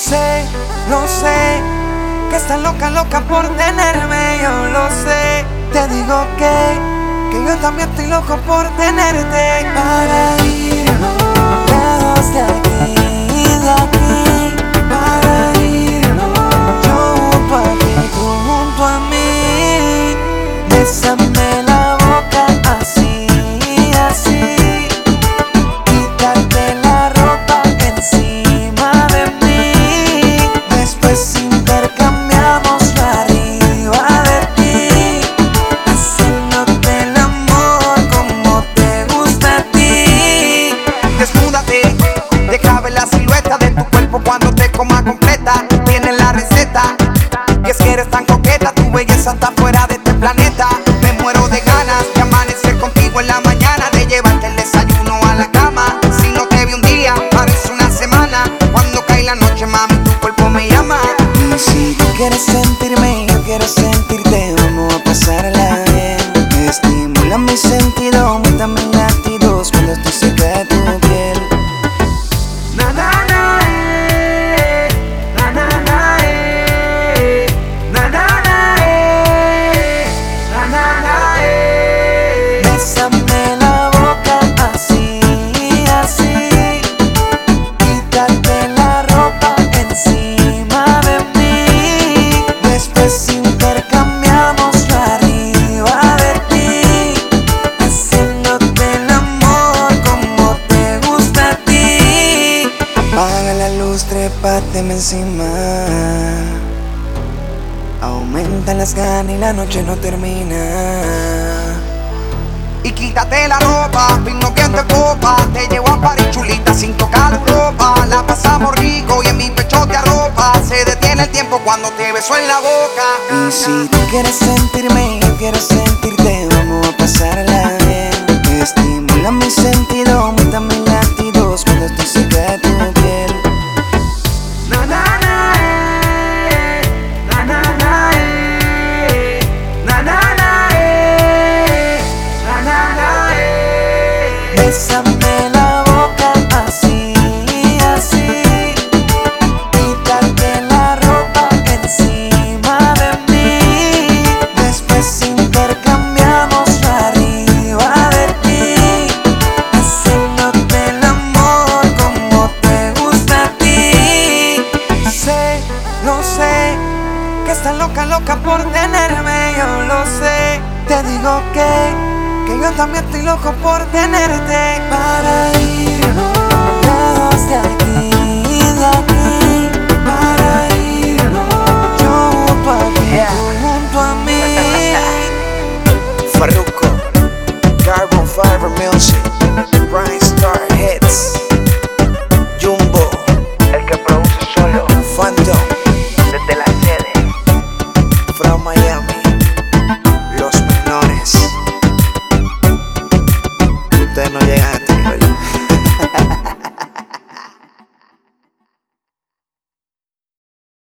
Sé, lo sé, que estás loca, loca por tenerme, yo lo sé. Te digo que yo también estoy loco por tenerte. Para irnos lejos de aquí, para irnos. Yo junto a ti, tú junto a mí. Bésame la boca así, así. Quítate la ropa encima de mí. Después intercambiamos la arriba de ti, haciéndote el amor como te gusta a ti. Desnúdate, deja ver la silueta de tu cuerpo cuando te coma completa. Tienes la receta, y es que eres tan coqueta, tu belleza está fuera de este planeta. Me muero de ganas de amanecer contigo en la mañana, de llevarte el desayuno a la cama. Si no te vi un día, parece una semana. Cuando cae la noche, mami, tu cuerpo me llama. Y si tú quieres sentirme, yo quiero sentirte, vamos a pasarla bien. Me estimula mi sentido, aumenta mis latidos cuando estoy cerca de tu piel. Na na na na na na na na na na na. Bésame la boca así, así. Quítate la ropa encima de mí. Después intercambiamos la arriba de ti, haciéndote el amor como te gusta a ti. Apaga la luz, trépateme encima. Aumentan las ganas y la noche no termina. Y quítate la ropa, vino viento de copa. Te llevo a París, chulita, sin tocar Europa. La pasamos rico y en mi pecho te arropa. Se detiene el tiempo cuando te beso en la boca. Y si tú quieres sentirme, yo quiero sentirte, vamos a pasarla bien. Me estimula mi sentido, aumenta mis latidos cuando estoy cerca de tu piel. Na na na na na na na na na na na. Bésame la boca así, así. Quítate la ropa encima de mí. Después intercambiamos la arriba de ti, haciéndote el amor como te gusta a ti. Sé, lo sé, que estás loca, loca por tenerme, yo lo sé. Te digo que yo también estoy loco por tenerte. Para irnos lejos de aquí.